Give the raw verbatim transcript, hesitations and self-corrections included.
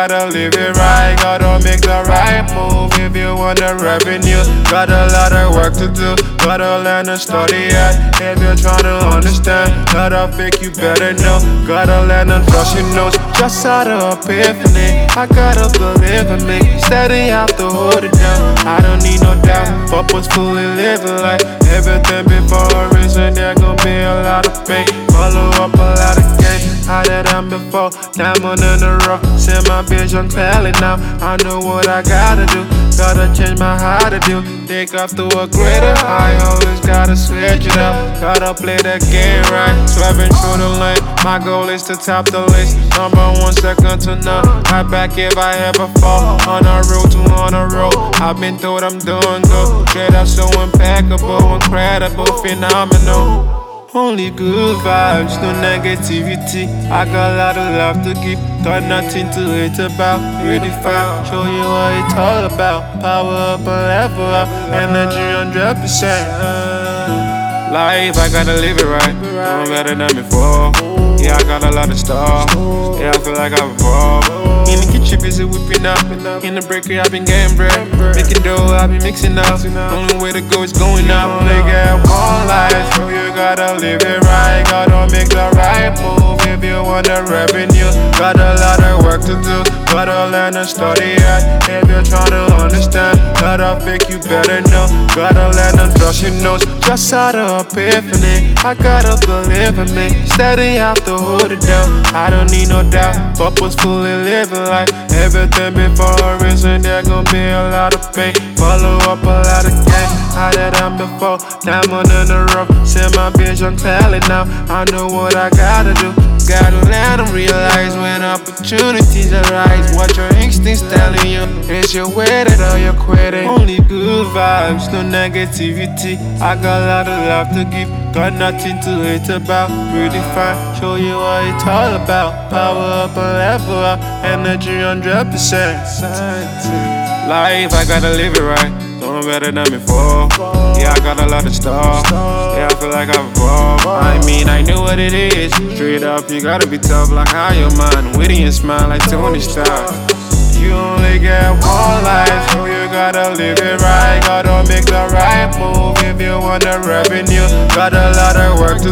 gotta live it right. Gotta make the right move if you want the revenue. Got a lot of work to do, gotta learn to study at. If you're trying to understand, gotta fake you better know. Gotta learn to trust your nose, just out of epiphany. I gotta believe in me, steady have to hold it down. I don't need no doubt, purposefully living like everything before a reason. There gon' be a lot of pain, follow up a lot of gain. Harder than before, diamond in the rough. Send my vision clearly now. I know what I gotta do, gotta change my how to do. Take off to a greater high, always gotta switch it up. Gotta play the game right, swerving through the lane. My goal is to top the list, number one, second to none. I back if I ever fall, on a road to on a road. I've been through what I'm doing good, straight up so impeccable, incredible, phenomenal. Only good vibes, no negativity. I got a lot of love to give, got nothing to hate about. Really fine, show you what it's all about. Power up and level up, energy one hundred percent. Life, I gotta live it right, doing better than before. Yeah, I got a lot of stuff, yeah, I feel like I've evolved. In the kitchen, busy whipping up. In the breaker, I've been getting bread. Making dough, I've been mixing up. Only way to go is going up. They get one life, so you gotta live it right. Gotta make the right move if you want the revenue. Got a lot of work to do, gotta learn to study at. If you're trying to understand, gotta fake you better know. Gotta learn to trust your nose, just out of epiphany. I gotta believe in me, steady have to hold it down. I don't need no doubt, purposefully living like everything before a reason. There gon' be a lot of pain, follow up a lot of gain. Harder than before, diamond in the rough. Send my vision clearly now. I know what I gotta do, gotta let them realize when opportunities arise. What your instincts telling you, is you with it or you're quitting. Only good vibes, no negativity. I got a lot of love to give, got nothing to hate about. Really fine, show you what it's all about. Power up and level up, energy one hundred percent. Life, I gotta live it right, doing better than before. Yeah, I got a lot of stuff, yeah, I feel like I've evolved. I mean, I know what it is, straight up, you gotta be tough like how your mind. Witty and smile like Tony Stark. You only get one life, so you gotta live it right. Gotta make the right move if you want the revenue. Got a lot of work to